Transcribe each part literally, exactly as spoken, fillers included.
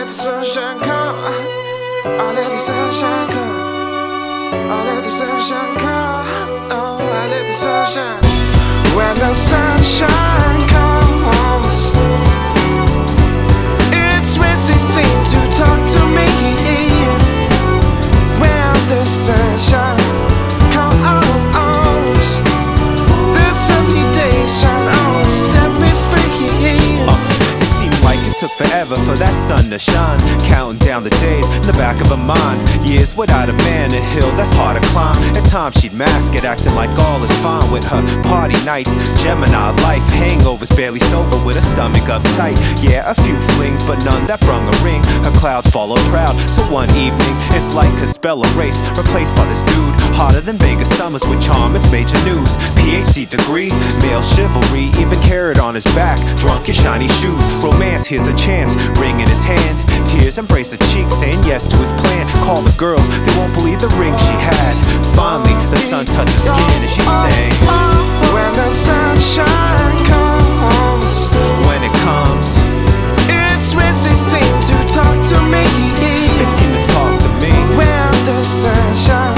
let the sunshine come. I let the sunshine come. I let the sunshine come. Oh, I let the sunshine. When the sunshine comes, it's when they seem to talk to me. When the sunshine comes, the sunny days shine on, set me free. uh, It seemed like it took forever for that sun to shine, counting down the days in the back of her mind. Years without a man, a hill that's hard to climb. At times she'd mask it, acting like all is fine with her party nights. Gemini life, hangovers, barely sober with her stomach uptight. Yeah, a few flings, but none that brung a ring. Her clouds followed proud to one evening. It's like her spell erased, replaced by this dude, hotter than Vegas summers with charm. It's major news, P H D degree, male chivalry, even carrot on his back, drunk in shiny shoes. Romance, here's a chance, ring in his hand. Tears embrace her cheek, saying yes to his plan. Call the girls, they won't believe the ring she had. Finally, the sun touched her skin and she sang, when the sunshine comes, when it comes, it's when they seem to talk to me. they seem to talk to me. When the sunshine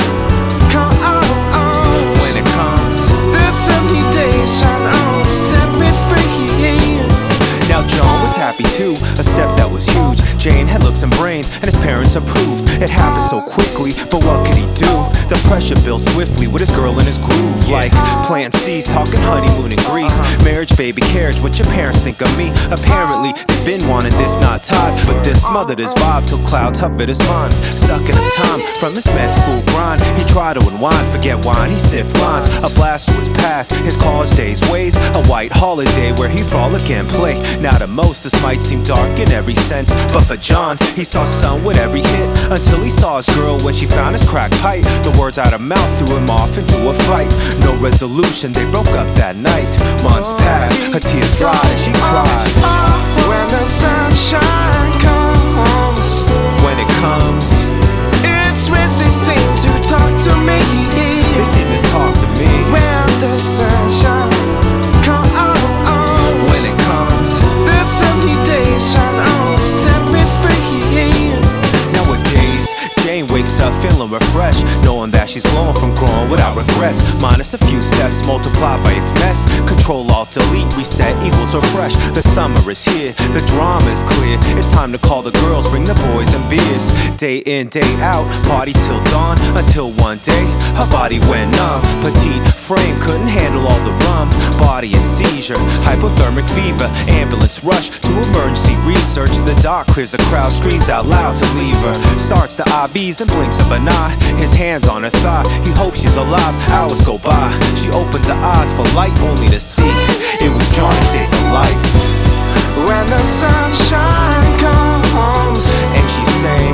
comes, When it comes, the sunny days shine on, set me free. now John was happy too, a step that was huge. Jane had looks and brains, and his parents approved. It happened so quickly, but what could he do? The pressure built swiftly with his girl in his groove. Like plant seeds, talking honeymoon in Greece. Marriage, baby, carriage, what your parents think of me. Apparently, they've been wanting this, not Todd, but this smothered his vibe till clouds hovered his mind. Sucking up time from his med school grind. He tried to unwind, forget wine, he sniffed lines. A blast to his past, his college days ways. A white holiday where he frolic and play. Now to most, this might seem dark in every sense, but for John, he saw sun with every hit. Until he saw his girl when she found his crack pipe. The words out of mouth threw him off into a fight. No resolution, they broke up that night. Months passed, her tears dried and she cried. When the sunshine comes, When it comes, it's when they seem to talk to me. they seem to talk to me. When the sunshine comes, When it comes, the sunny days shine on, set me free. nowadays, Jane wakes up feeling refreshed, knowing that she's glowing from growing without regrets. Minus a few steps multiplied by its mess. Control, Alt, Delete, reset equals refresh. The summer is here, the drama is clear. It's time to call the girls, bring the boys and beers. Day in, day out, party till dawn. Until one day, her body went numb. Petite frame couldn't handle all the rum. Body in seizure, hypothermic fever. Ambulance rush to emergency research. The doc clears the crowd, screams out loud to leave her. Starts the I Vs and blinks of an eye. His hands on her thigh, he hopes she's alive. Hours go by, she opens her eyes for light, only to see it was John who saved her life. When the sunshine comes, And she sang,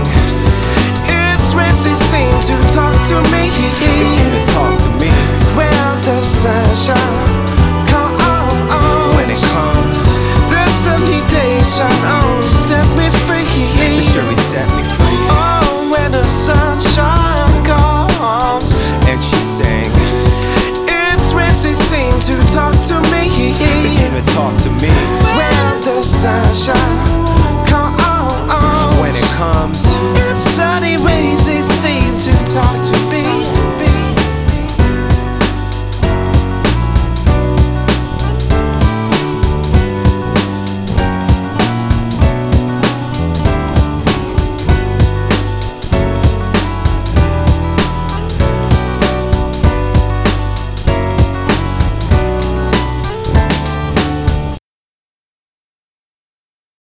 it's when they seem to talk to me. they seem to talk to me. When the sunshine